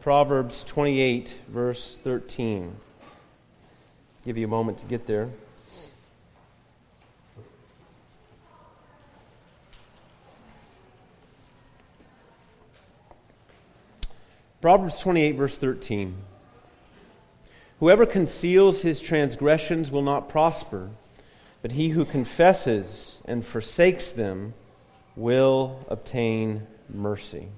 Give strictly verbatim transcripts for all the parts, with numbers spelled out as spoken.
Proverbs twenty-eight, verse thirteen. I'll give you a moment to get there. Proverbs twenty-eight, verse thirteen. Whoever conceals his transgressions will not prosper, but he who confesses and forsakes them will obtain mercy.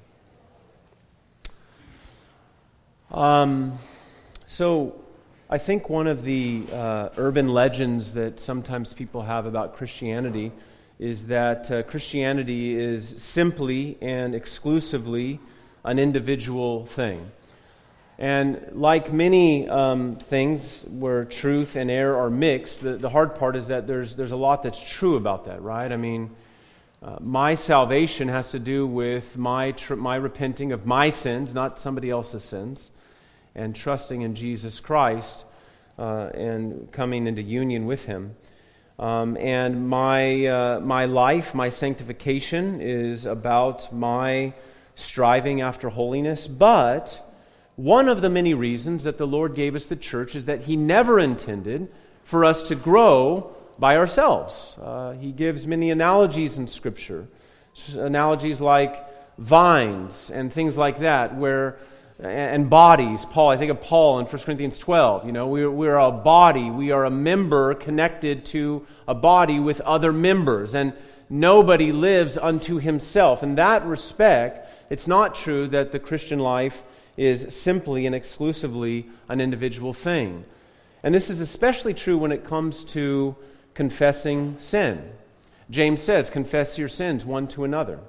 Um, so, I think one of the uh, urban legends that sometimes people have about Christianity is that uh, Christianity is simply and exclusively an individual thing. And like many um, things where truth and error are mixed, the, the hard part is that there's there's a lot that's true about that, right? I mean, uh, my salvation has to do with my tr- my repenting of my sins, not somebody else's sins, and trusting in Jesus Christ uh, and coming into union with Him. Um, and my uh, my life, my sanctification is about my striving after holiness, but one of the many reasons that the Lord gave us the church is that He never intended for us to grow by ourselves. Uh, he gives many analogies in Scripture, analogies like vines and things like that, where and bodies. Paul, I think of Paul in First Corinthians twelve. You know, we're we're a body. We are a member connected to a body with other members, and nobody lives unto himself. In that respect, it's not true that the Christian life is simply and exclusively an individual thing. And this is especially true when it comes to confessing sin. James says, confess your sins one to another.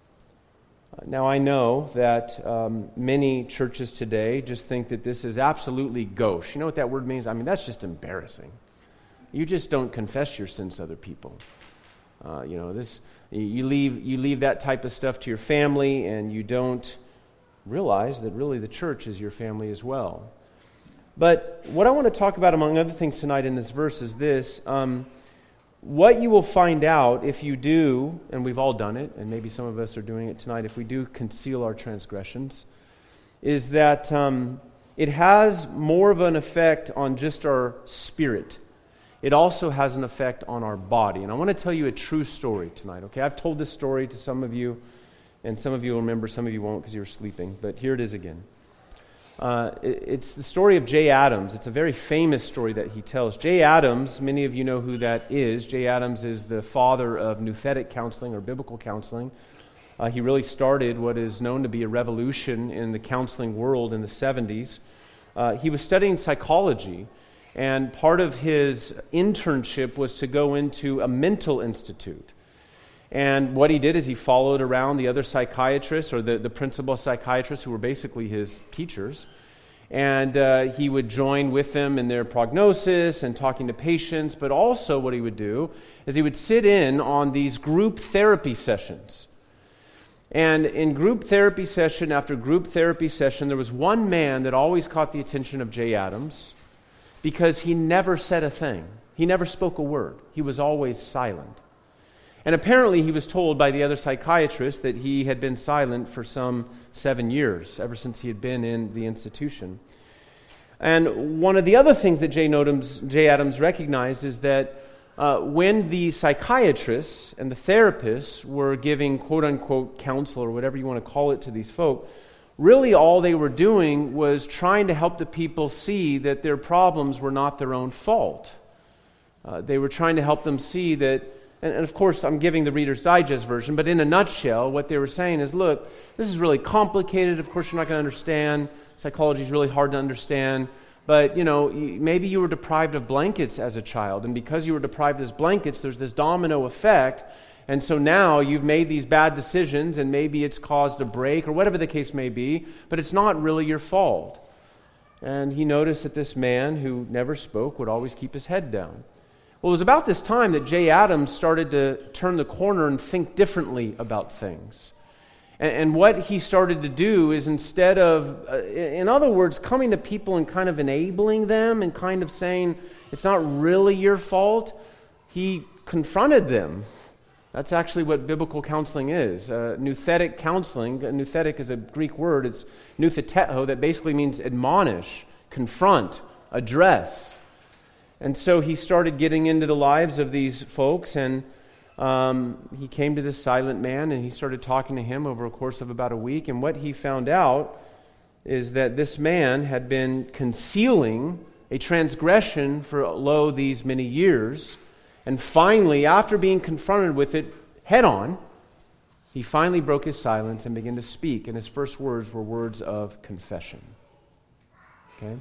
Now I know that um, many churches today just think that this is absolutely gauche. You know what that word means? I mean, that's just embarrassing. You just don't confess your sins to other people. Uh, you know, this you leave you leave that type of stuff to your family, and you don't realize that really the church is your family as well. But what I want to talk about, among other things tonight in this verse, is this. Um, what you will find out if you do, and we've all done it, and maybe some of us are doing it tonight, if we do conceal our transgressions, is that um, it has more of an effect on just our spirit. It also has an effect on our body. And I want to tell you a true story tonight, okay? I've told this story to some of you, and some of you will remember, some of you won't because you were sleeping, but here it is again. Uh, it, it's the story of Jay Adams. It's a very famous story that he tells. Jay Adams, many of you know who that is. Jay Adams is the father of nouthetic counseling or biblical counseling. Uh, he really started what is known to be a revolution in the counseling world in the seventies. Uh, he was studying psychology, and part of his internship was to go into a mental institute. And what he did is he followed around the other psychiatrists, or the, the principal psychiatrists who were basically his teachers. And uh, he would join with them in their prognosis and talking to patients. But also what he would do is he would sit in on these group therapy sessions. And in group therapy session after group therapy session, there was one man that always caught the attention of Jay Adams because he never said a thing. He never spoke a word. He was always silent. And apparently he was told by the other psychiatrist that he had been silent for some seven years, ever since he had been in the institution. And one of the other things that Jay Adams, Jay Adams recognized is that uh, when the psychiatrists and the therapists were giving quote-unquote counsel, or whatever you want to call it, to these folk, really all they were doing was trying to help the people see that their problems were not their own fault. Uh, they were trying to help them see that. And of course, I'm giving the Reader's Digest version, but in a nutshell, what they were saying is, look, this is really complicated. Of course, you're not going to understand. Psychology is really hard to understand. But, you know, maybe you were deprived of blankets as a child, and because you were deprived of those blankets, there's this domino effect, and so now you've made these bad decisions, and maybe it's caused a break, or whatever the case may be, but it's not really your fault. And he noticed that this man who never spoke would always keep his head down. Well, it was about this time that Jay Adams started to turn the corner and think differently about things. And, and what he started to do is, instead of, uh, in other words, coming to people and kind of enabling them and kind of saying, it's not really your fault, he confronted them That's actually what biblical counseling is. Uh, nouthetic counseling, uh, nouthetic is a Greek word, it's noutheteho, that basically means admonish, confront, address. And so he started getting into the lives of these folks, and um, he came to this silent man, and he started talking to him over a course of about a week. And what he found out is that this man had been concealing a transgression for, lo, these many years. And finally, after being confronted with it head on, he finally broke his silence and began to speak. And his first words were words of confession. Okay?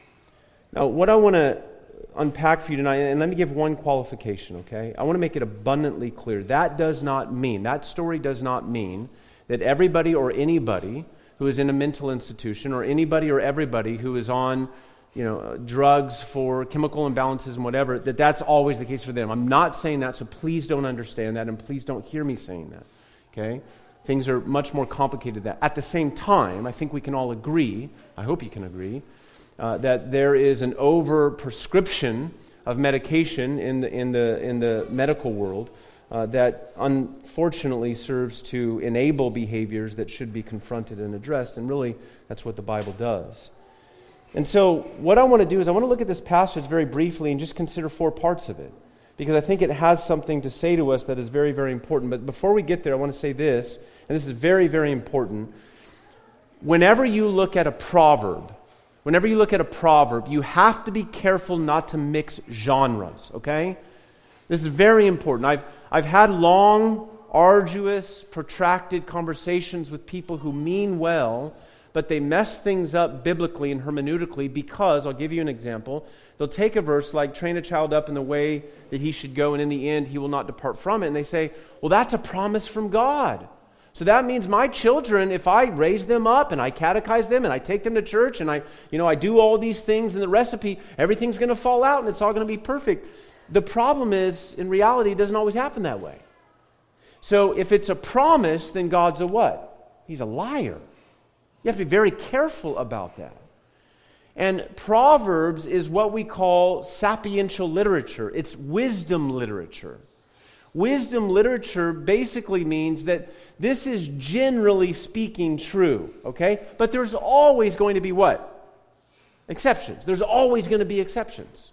Now, what I want to unpack for you tonight, and let me give one qualification, okay? I want to make it abundantly clear. That does not mean, that story does not mean that everybody or anybody who is in a mental institution, or anybody or everybody who is on you know, drugs for chemical imbalances and whatever, that that's always the case for them. I'm not saying that, so please don't understand that, and please don't hear me saying that, okay? Things are much more complicated than that. At the same time, I think we can all agree, I hope you can agree, uh, that there is an over-prescription of medication in the, in the, in the medical world uh, that unfortunately serves to enable behaviors that should be confronted and addressed, and really that's what the Bible does. And so what I want to do is I want to look at this passage very briefly and just consider four parts of it, because I think it has something to say to us that is very, very important. But before we get there, I want to say this, and this is very, very important. Whenever you look at a proverb, whenever you look at a proverb, you have to be careful not to mix genres, okay? This is very important. I've, I've had long, arduous, protracted conversations with people who mean well, but they mess things up biblically and hermeneutically because, I'll give you an example, they'll take a verse like, train a child up in the way that he should go, and in the end he will not depart from it, and they say, well, that's a promise from God. So that means my children, if I raise them up and I catechize them and I take them to church and I, you know, I do all these things in the recipe, everything's going to fall out and it's all going to be perfect. The problem is, in reality, it doesn't always happen that way. So if it's a promise, then God's a what? He's a liar. You have to be very careful about that. And Proverbs is what we call sapiential literature. It's wisdom literature. Wisdom literature basically means that this is generally speaking true, okay? But there's always going to be what? Exceptions. There's always going to be exceptions.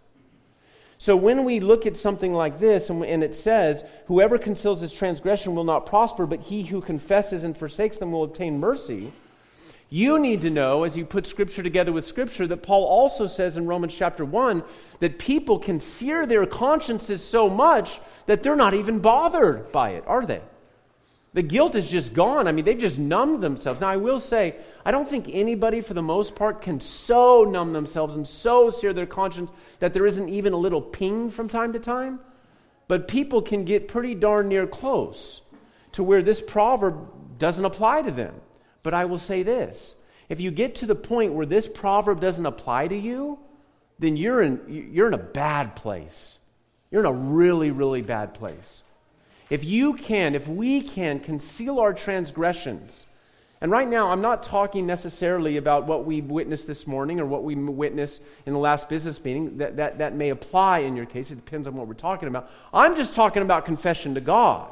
So when we look at something like this, and, and it says, whoever conceals his transgression will not prosper, but he who confesses and forsakes them will obtain mercy. You need to know, as you put Scripture together with Scripture, that Paul also says in Romans chapter one that people can sear their consciences so much that they're not even bothered by it, are they? The guilt is just gone. I mean, they've just numbed themselves. Now, I will say, I don't think anybody, for the most part, can so numb themselves and so sear their conscience that there isn't even a little ping from time to time. But people can get pretty darn near close to where this proverb doesn't apply to them. But I will say this, if you get to the point where this proverb doesn't apply to you, then you're in, you're in a bad place. You're in a really, really bad place. If you can, if we can conceal our transgressions, and right now I'm not talking necessarily about what we witnessed this morning or what we witnessed in the last business meeting, that, that, that may apply in your case, it depends on what we're talking about. I'm just talking about confession to God.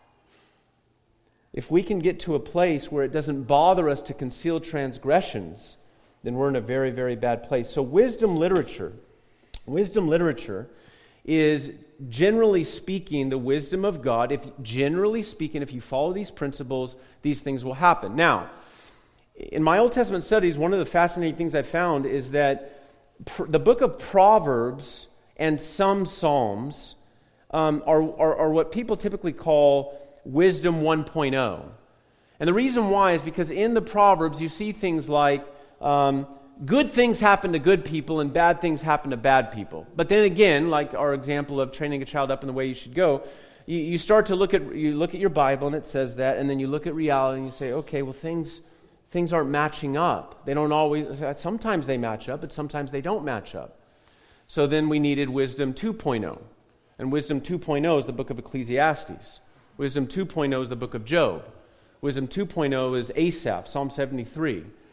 If we can get to a place where it doesn't bother us to conceal transgressions, then we're in a very, very bad place. So wisdom literature, wisdom literature is generally speaking the wisdom of God. If generally speaking, if you follow these principles, these things will happen. Now, in my Old Testament studies, one of the fascinating things I found is that pr- the book of Proverbs and some Psalms um, are, are, are what people typically call Wisdom one point oh. And the reason why is because in the Proverbs you see things like um, good things happen to good people and bad things happen to bad people. But then again, like our example of training a child up in the way you should go, you, you start to look at you look at your Bible and it says that, and then you look at reality and you say, okay, well things things aren't matching up. They don't always. Sometimes they match up, but sometimes they don't match up. So then we needed Wisdom two point oh, and Wisdom two point oh is the book of Ecclesiastes. Wisdom two point oh is the book of Job. Wisdom two point oh is Asaph, Psalm seventy-three.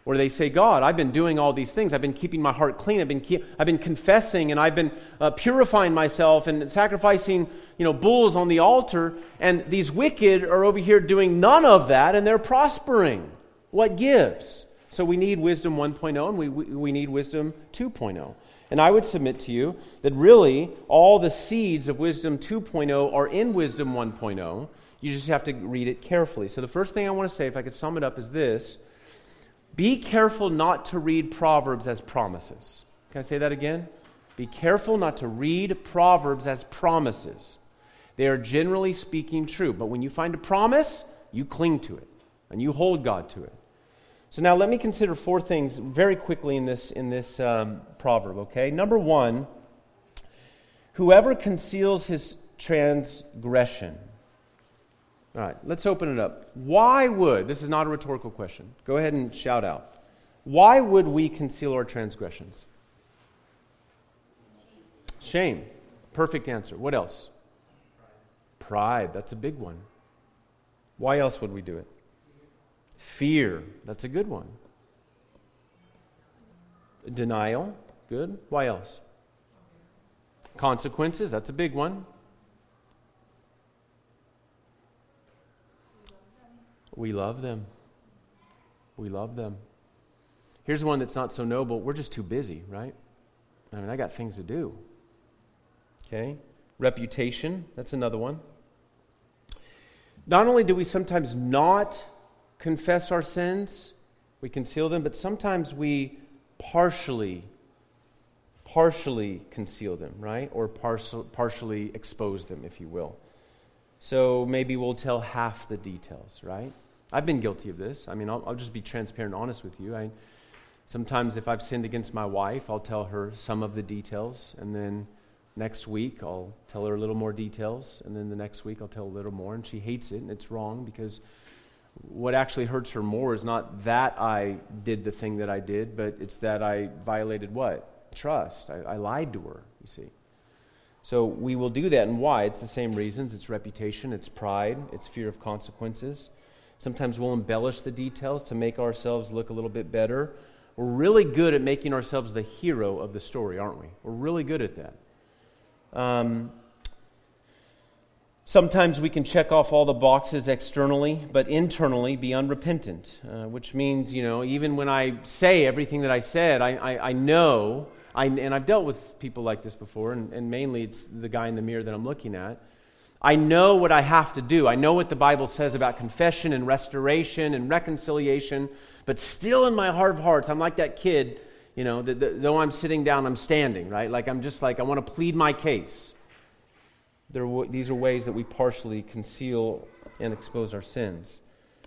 Where they say, God, I've been doing all these things. I've been keeping my heart clean. I've been keep, I've been confessing, and I've been uh, purifying myself and sacrificing, you know, bulls on the altar. And these wicked are over here doing none of that, and they're prospering. What gives? So we need wisdom one point oh, and we, we, we need wisdom two point oh. And I would submit to you that really all the seeds of wisdom two point oh are in wisdom one point oh. You just have to read it carefully. So the first thing I want to say, if I could sum it up, is this. Be careful not to read Proverbs as promises. Can I say that again? Be careful not to read Proverbs as promises. They are generally speaking true. But when you find a promise, you cling to it. And you hold God to it. So now let me consider four things very quickly in this, in this um, proverb, okay? Number one, whoever conceals his transgression. All right, let's open it up. Why would, this is not a rhetorical question. Go ahead and shout out. Why would we conceal our transgressions? Shame. Perfect answer. What else? Pride. That's a big one. Why else would we do it? Fear. That's a good one. Denial. Good. Why else? Consequences. That's a big one. We love them. We love them. Here's one that's not so noble. We're just too busy, right? I mean, I got things to do. Okay? Reputation. That's another one. Not only do we sometimes not confess our sins, we conceal them, but sometimes we partially, partially conceal them, right? Or partial, partially expose them, if you will. So maybe we'll tell half the details, right? I've been guilty of this. I mean, I'll, I'll just be transparent and honest with you. I, sometimes if I've sinned against my wife, I'll tell her some of the details, and then next week I'll tell her a little more details, and then the next week I'll tell a little more, and she hates it, and it's wrong, because what actually hurts her more is not that I did the thing that I did, but it's that I violated what? Trust. I, I lied to her, you see. So we will do that, and why? It's the same reasons. It's reputation, it's pride, it's fear of consequences. Sometimes we'll embellish the details to make ourselves look a little bit better. We're really good at making ourselves the hero of the story, aren't we? We're really good at that. Um, sometimes we can check off all the boxes externally, but internally be unrepentant, uh, which means, you know, even when I say everything that I said, I, I, I know... I, and I've dealt with people like this before, and, and mainly it's the guy in the mirror that I'm looking at. I know what I have to do. I know what the Bible says about confession and restoration and reconciliation, but still in my heart of hearts, I'm like that kid, you know, that, that, though I'm sitting down, I'm standing, right? Like I'm just like, I want to plead my case. There are, these are ways that we partially conceal and expose our sins.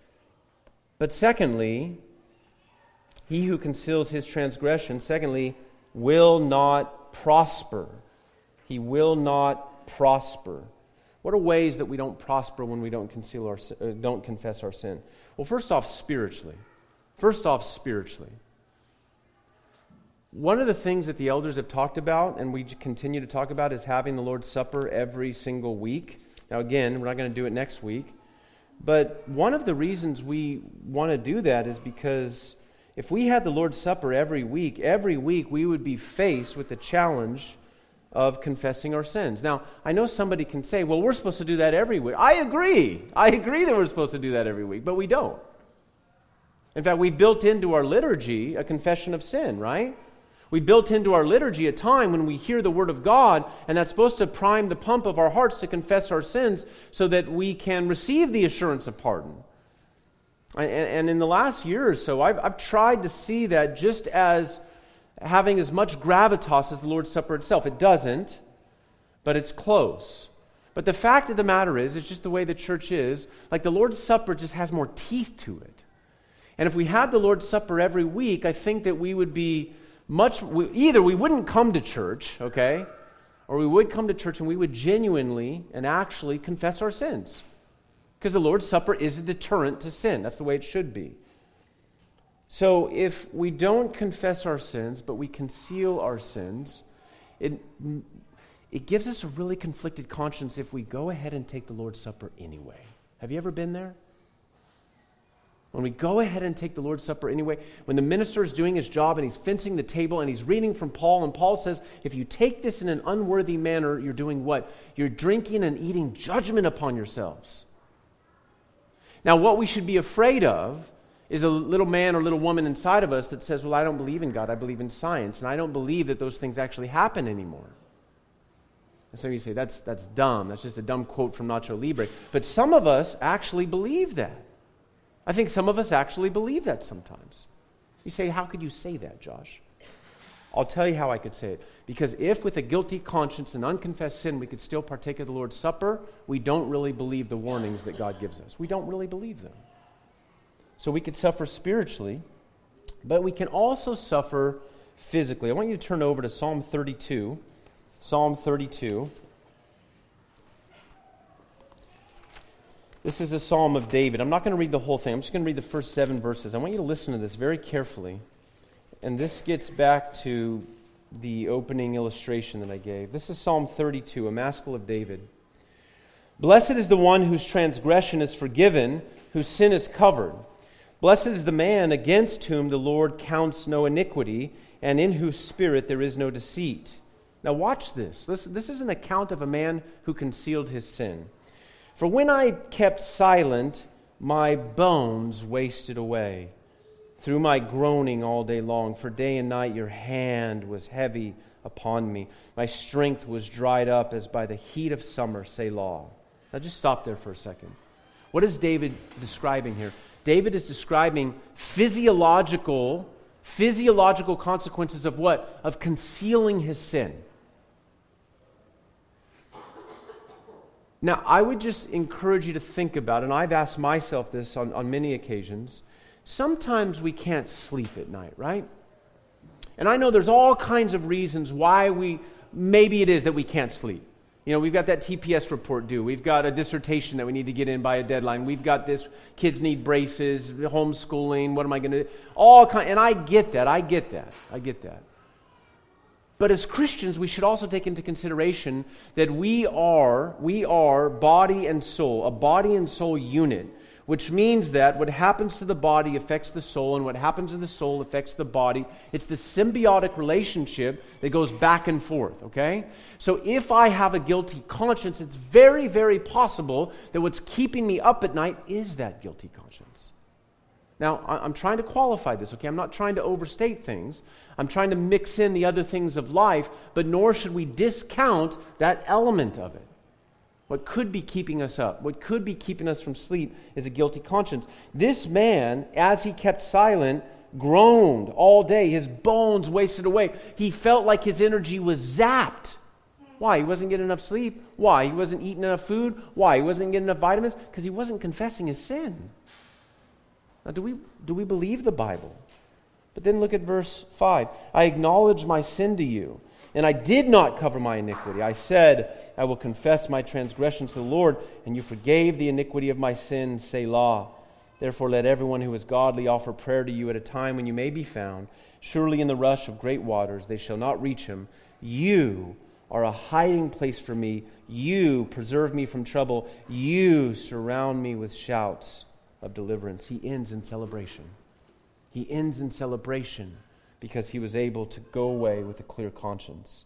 But secondly, he who conceals his transgression, secondly, will not prosper. He will not prosper. What are ways that we don't prosper when we don't conceal our, uh, don't confess our sin? Well, first off, spiritually. First off, spiritually. One of the things that the elders have talked about, and we continue to talk about, is having the Lord's Supper every single week. Now, again, we're not going to do it next week. But one of the reasons we want to do that is because if we had the Lord's Supper every week, every week we would be faced with the challenge of confessing our sins. Now, I know somebody can say, well, we're supposed to do that every week. I agree. I agree that we're supposed to do that every week, but we don't. In fact, we built into our liturgy a confession of sin, right? We built into our liturgy a time when we hear the Word of God, and that's supposed to prime the pump of our hearts to confess our sins so that we can receive the assurance of pardon. And in the last year or so, I've, I've tried to see that just as having as much gravitas as the Lord's Supper itself. It doesn't, but it's close. But the fact of the matter is, it's just the way the church is. Like the Lord's Supper just has more teeth to it. And if we had the Lord's Supper every week, I think that we would be much, either we wouldn't come to church, okay, or we would come to church and we would genuinely and actually confess our sins. Because the Lord's Supper is a deterrent to sin. That's the way it should be. So if we don't confess our sins, but we conceal our sins, it, it gives us a really conflicted conscience if we go ahead and take the Lord's Supper anyway. Have you ever been there? When we go ahead and take the Lord's Supper anyway, when the minister is doing his job and he's fencing the table and he's reading from Paul, and Paul says, if you take this in an unworthy manner, you're doing what? You're drinking and eating judgment upon yourselves. Now, what we should be afraid of is a little man or little woman inside of us that says, well, I don't believe in God, I believe in science, and I don't believe that those things actually happen anymore. And so you say, that's, that's dumb, that's just a dumb quote from Nacho Libre. But some of us actually believe that. I think some of us actually believe that sometimes. You say, how could you say that, Josh? I'll tell you how I could say it. Because if with a guilty conscience and unconfessed sin we could still partake of the Lord's Supper, we don't really believe the warnings that God gives us. We don't really believe them. So we could suffer spiritually, but we can also suffer physically. I want you to turn over to Psalm thirty-two. Psalm thirty-two. This is a psalm of David. I'm not going to read the whole thing. I'm just going to read the first seven verses. I want you to listen to this very carefully. And this gets back to the opening illustration that I gave. This is Psalm thirty-two, a maskil of David. Blessed is the one whose transgression is forgiven, whose sin is covered. Blessed is the man against whom the Lord counts no iniquity, and in whose spirit there is no deceit. Now watch this. This, this is an account of a man who concealed his sin. For when I kept silent, my bones wasted away through my groaning all day long. For day and night your hand was heavy upon me. My strength was dried up as by the heat of summer, Selah. Now just stop there for a second. What is David describing here? David is describing physiological, physiological consequences of what? Of concealing his sin. Now, I would just encourage you to think about, and I've asked myself this on, on many occasions, sometimes we can't sleep at night, right? And I know there's all kinds of reasons why we, maybe it is that we can't sleep. You know, we've got that T P S report due. We've got a dissertation that we need to get in by a deadline. We've got this, kids need braces, homeschooling, what am I going to do? All kind, and I get that, I get that, I get that. But as Christians, we should also take into consideration that we are, we are body and soul, a body and soul unit, which means that what happens to the body affects the soul, and what happens to the soul affects the body. It's the symbiotic relationship that goes back and forth, okay? So if I have a guilty conscience, it's very, very possible that what's keeping me up at night is that guilty conscience. Now, I'm trying to qualify this, okay? I'm not trying to overstate things. I'm trying to mix in the other things of life, but nor should we discount that element of it. What could be keeping us up, what could be keeping us from sleep is a guilty conscience. This man, as he kept silent, groaned all day. His bones wasted away. He felt like his energy was zapped. Why? He wasn't getting enough sleep. Why? He wasn't eating enough food. Why? He wasn't getting enough vitamins. Because he wasn't confessing his sin. Now, do we, do we believe the Bible? But then look at verse five. I acknowledge my sin to you, and I did not cover my iniquity. I said, I will confess my transgressions to the Lord, and you forgave the iniquity of my sin, Selah. Therefore let everyone who is godly offer prayer to you at a time when you may be found. Surely in the rush of great waters they shall not reach him. You are a hiding place for me. You preserve me from trouble. You surround me with shouts of deliverance. He ends in celebration. He ends in celebration because he was able to go away with a clear conscience.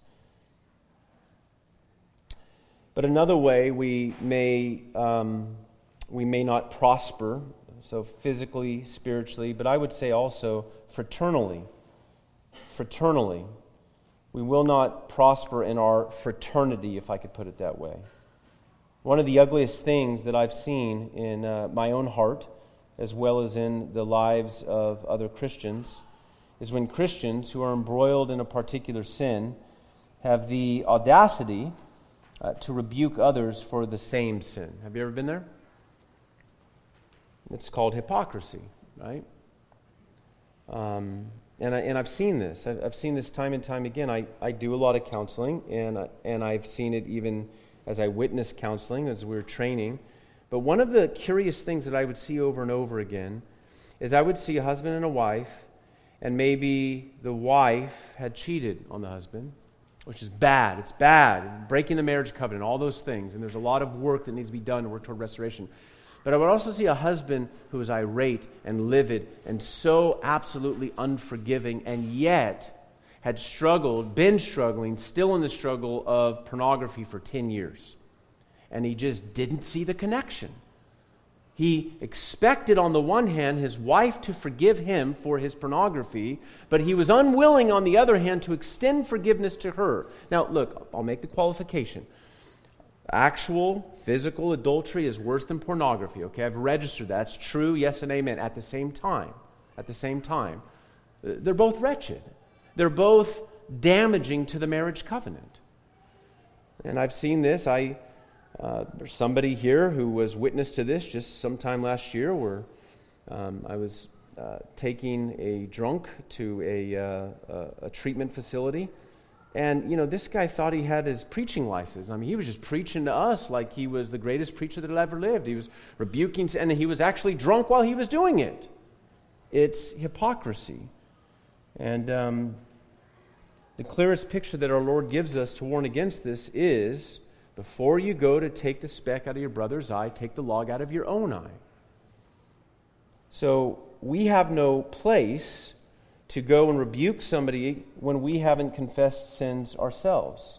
But another way we may um, we may not prosper, so physically, spiritually, but I would say also fraternally. Fraternally. We will not prosper in our fraternity, if I could put it that way. One of the ugliest things that I've seen in uh, my own heart, as well as in the lives of other Christians, is when Christians who are embroiled in a particular sin have the audacity uh, to rebuke others for the same sin. Have you ever been there? It's called hypocrisy, right? Um, and, I, and I've seen this. I've, I've seen this time and time again. I, I do a lot of counseling, and, I, and I've seen it even as I witnessed counseling, as we were training. But one of the curious things that I would see over and over again is I would see a husband and a wife, and maybe the wife had cheated on the husband, which is bad. It's bad. Breaking the marriage covenant, all those things. And there's a lot of work that needs to be done to work toward restoration. But I would also see a husband who is irate and livid and so absolutely unforgiving, and yet had struggled, been struggling, still in the struggle of pornography for ten years. And he just didn't see the connection. He expected, on the one hand, his wife to forgive him for his pornography, but he was unwilling, on the other hand, to extend forgiveness to her. Now, look, I'll make the qualification. Actual physical adultery is worse than pornography, okay? I've registered that. That's true, yes and amen. At the same time, at the same time, they're both wretched. They're both damaging to the marriage covenant. And I've seen this. I uh, there's somebody here who was witness to this just sometime last year where um, I was uh, taking a drunk to a, uh, a, a treatment facility. And, you know, this guy thought he had his preaching license. I mean, he was just preaching to us like he was the greatest preacher that ever lived. He was rebuking, and he was actually drunk while he was doing it. It's hypocrisy. And um, the clearest picture that our Lord gives us to warn against this is, before you go to take the speck out of your brother's eye, take the log out of your own eye. So we have no place to go and rebuke somebody when we haven't confessed sins ourselves.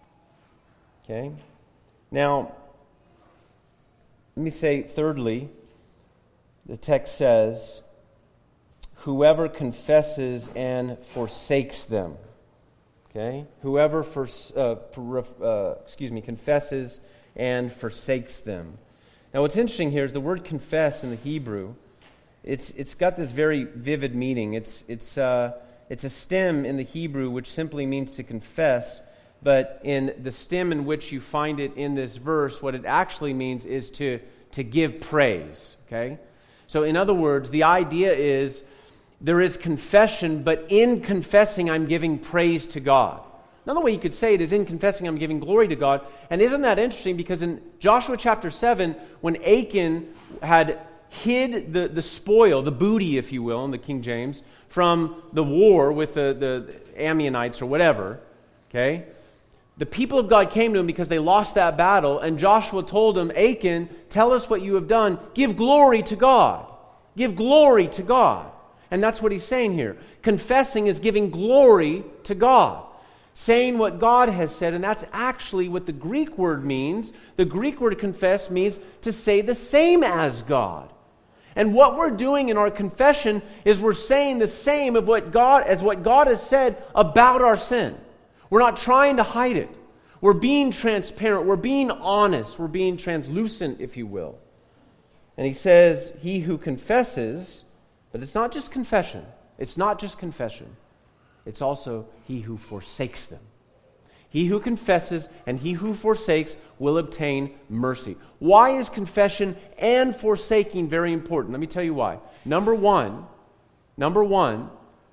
Okay? Now, let me say, thirdly, the text says, whoever confesses and forsakes them. Okay? Whoever for, uh, uh, excuse me, confesses and forsakes them. Now, what's interesting here is the word confess in the Hebrew. It's it's got this very vivid meaning. It's it's uh, it's a stem in the Hebrew which simply means to confess, but in the stem in which you find it in this verse, what it actually means is to to give praise. Okay, so in other words, the idea is there is confession, but in confessing, I'm giving praise to God. Another way you could say it is in confessing, I'm giving glory to God. And isn't that interesting? Because in Joshua chapter seven, when Achan had hid the, the spoil, the booty, if you will, in the King James, from the war with the, the Ammonites or whatever, okay? The people of God came to him because they lost that battle, and Joshua told him, Achan, tell us what you have done. Give glory to God. Give glory to God. And that's what he's saying here. Confessing is giving glory to God. Saying what God has said, and that's actually what the Greek word means. The Greek word confess means to say the same as God. And what we're doing in our confession is we're saying the same of what God as what God has said about our sin. We're not trying to hide it. We're being transparent. We're being honest. We're being translucent, if you will. And he says, he who confesses, but it's not just confession. It's not just confession. It's also he who forsakes them. He who confesses and he who forsakes will obtain mercy. Why is confession and forsaking very important? Let me tell you why. Number one, number one,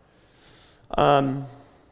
um,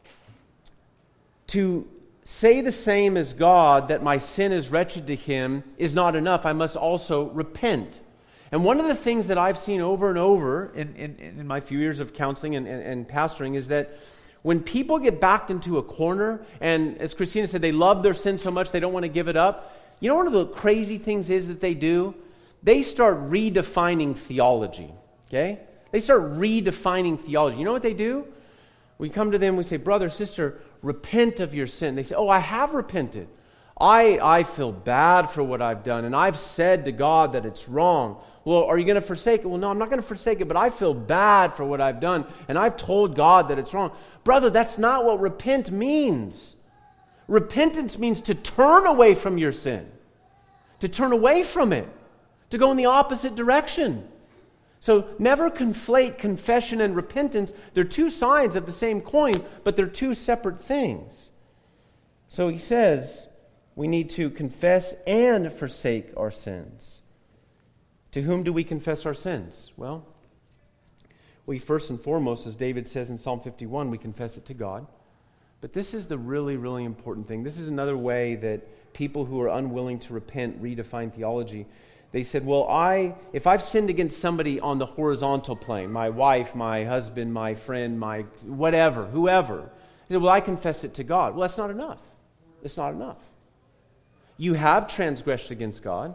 to say the same as God, that my sin is wretched to him, is not enough. I must also repent. And one of the things that I've seen over and over in, in, in my few years of counseling and, and, and pastoring is that when people get backed into a corner, and as Christina said, they love their sin so much they don't want to give it up, you know one of the crazy things is that they do? They start redefining theology, okay? They start redefining theology. You know what they do? We come to them, we say, brother, sister, repent of your sin. They say, oh, I have repented. I, I feel bad for what I've done, and I've said to God that it's wrong. Well, are you going to forsake it? Well, no, I'm not going to forsake it, but I feel bad for what I've done, and I've told God that it's wrong. Brother, that's not what repent means. Repentance means to turn away from your sin, to turn away from it, to go in the opposite direction. So never conflate confession and repentance. They're two sides of the same coin, but they're two separate things. So he says we need to confess and forsake our sins. To whom do we confess our sins? Well, we first and foremost, as David says in Psalm fifty-one, we confess it to God. But this is the really, really important thing. This is another way that people who are unwilling to repent redefine theology. They said, well, I if I've sinned against somebody on the horizontal plane, my wife, my husband, my friend, my whatever, whoever, they said, well, I confess it to God. Well, that's not enough. It's not enough. You have transgressed against God.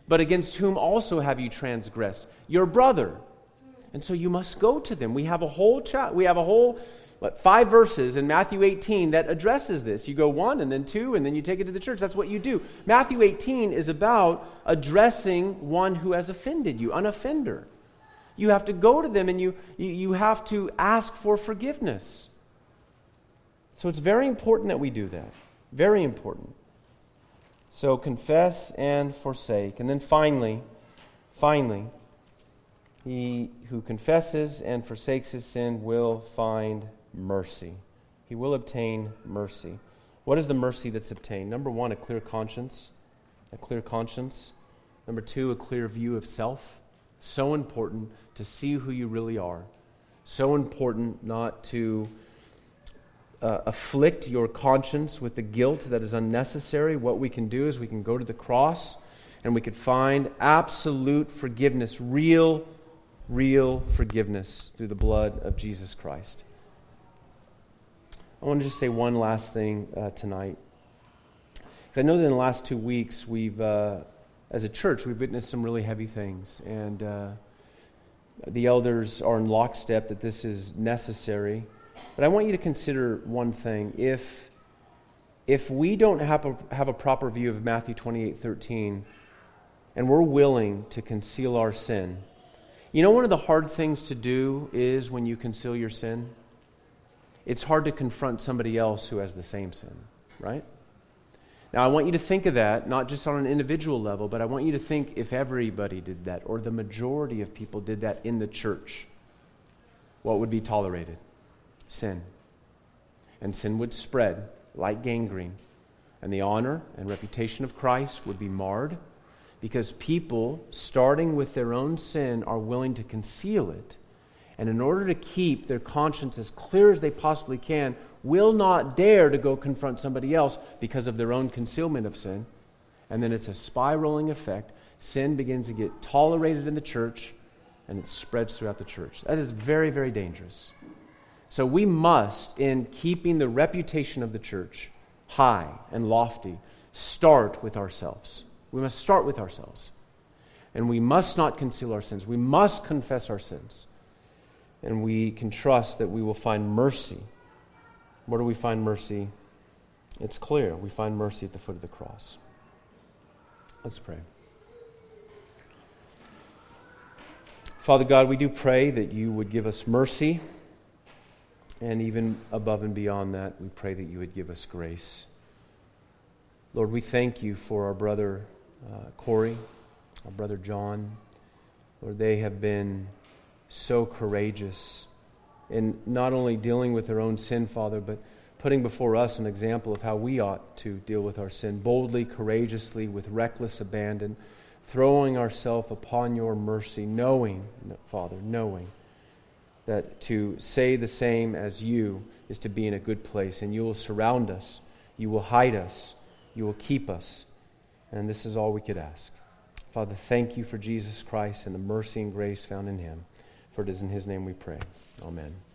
But against whom also have you transgressed? Your brother. And so you must go to them. We have a whole chat. We have a whole what, five verses in Matthew eighteen that addresses this. You go one and then two and then you take it to the church. That's what you do. Matthew eighteen is about addressing one who has offended you, an offender. You have to go to them and you, you, you have to ask for forgiveness. So it's very important that we do that. Very important. So confess and forsake. And then finally, finally, he who confesses and forsakes his sin will find mercy. He will obtain mercy. What is the mercy that's obtained? Number one, a clear conscience. A clear conscience. Number two, a clear view of self. So important to see who you really are. So important not to uh, afflict your conscience with the guilt that is unnecessary. What we can do is we can go to the cross and we can find absolute forgiveness, real, real forgiveness through the blood of Jesus Christ. I want to just say one last thing uh, tonight. Because I know that in the last two weeks, we've, uh, as a church, we've witnessed some really heavy things. And uh, the elders are in lockstep that this is necessary. But I want you to consider one thing. If if we don't have a, have a proper view of Matthew twenty-eight thirteen, and we're willing to conceal our sin, you know one of the hard things to do is when you conceal your sin? It's hard to confront somebody else who has the same sin, right? Now I want you to think of that, not just on an individual level, but I want you to think if everybody did that, or the majority of people did that in the church, what would be tolerated? Sin. And sin would spread like gangrene. And the honor and reputation of Christ would be marred because people, starting with their own sin, are willing to conceal it. And in order to keep their conscience as clear as they possibly can, will not dare to go confront somebody else because of their own concealment of sin. And then it's a spiraling effect. Sin begins to get tolerated in the church, and it spreads throughout the church. That is very, very dangerous. So we must, in keeping the reputation of the church high and lofty, start with ourselves. We must start with ourselves. And we must not conceal our sins. We must confess our sins. And we can trust that we will find mercy. Where do we find mercy? It's clear. We find mercy at the foot of the cross. Let's pray. Father God, we do pray that you would give us mercy. And even above and beyond that, we pray that you would give us grace. Lord, we thank you for our brother uh, Corey, our brother John. Lord, they have been so courageous in not only dealing with their own sin, Father, but putting before us an example of how we ought to deal with our sin, boldly, courageously, with reckless abandon, throwing ourselves upon your mercy, knowing, Father, knowing that to say the same as you is to be in a good place, and you will surround us, you will hide us, you will keep us, and this is all we could ask. Father, thank you for Jesus Christ and the mercy and grace found in him, for it is in his name we pray. Amen.